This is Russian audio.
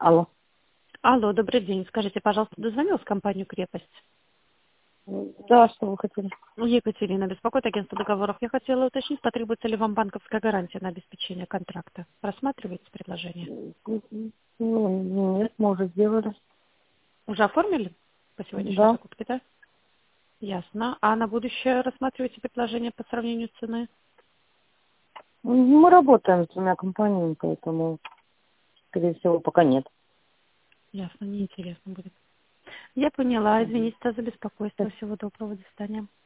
Алло. Алло, добрый день. Скажите, пожалуйста, дозвонилась в компанию «Крепость»? Да, что вы хотели? Екатерина, беспокоит агентство договоров. Я хотела уточнить, потребуется ли вам банковская гарантия на обеспечение контракта. Рассматриваете предложение? Нет, мы уже сделали. Уже оформили по сегодняшней Да. закупке, да? Ясно. А на будущее рассматриваете предложение по сравнению цены? Мы работаем с двумя компаниями, поэтому, скорее всего, пока нет. Ясно, неинтересно будет. Я поняла. Извините за беспокойство. Всего доброго. До свидания.